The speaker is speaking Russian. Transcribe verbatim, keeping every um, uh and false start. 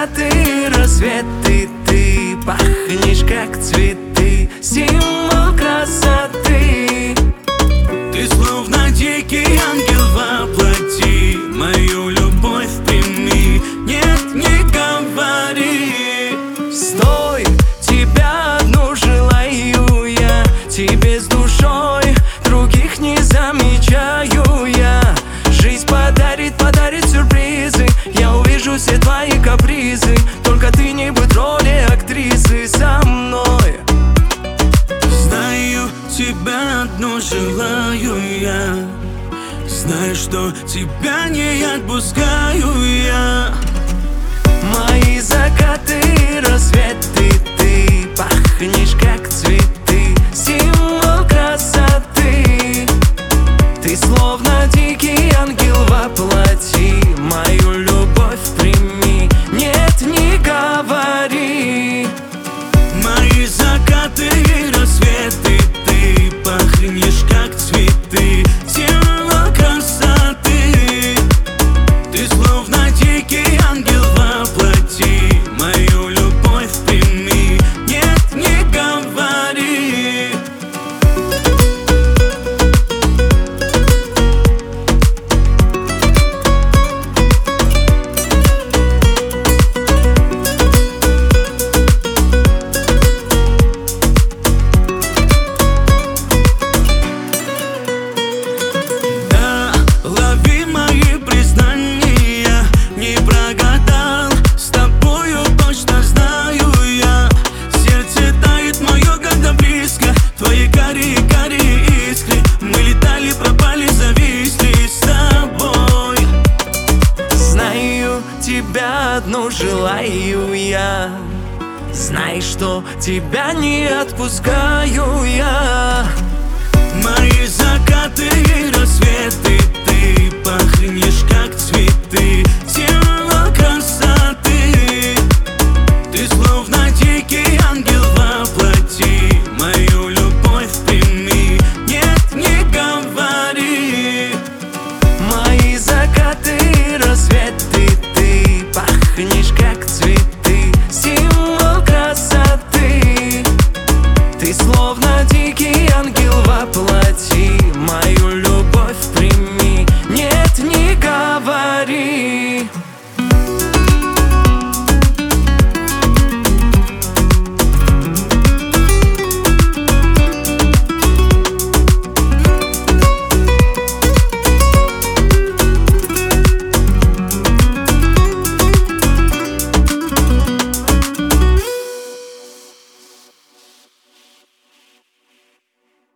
закаты и рассветы, ты пахнешь как цветы, символ красоты. Ты словно дикий ангел воплоти, мою любовь прими, нет, не говори. Стой, тебя одну желаю я, тебе с душой, других не замечаю я. Жизнь подарит, подарит сюрпризы, я увижу все твои капризы, только ты не будь роли актрисы со мной. Знаю, тебя одну желаю я, знаю, что тебя не отпускаю я. Мои закаты и рассветы, ты пахнешь как цветы, символ красоты. Ты словно дикий ангел воплоти, мою любовь прими, нет, не говори. Мои закаты и рассветы, ты пахнешь как цветы, символ красоты. Ты словно дикий ангел воплоти, мою любовь прими, нет, не говори. Тебя одну желаю я, знай, что тебя не отпускаю я. Мои закаты и рассветы, ты пахнешь как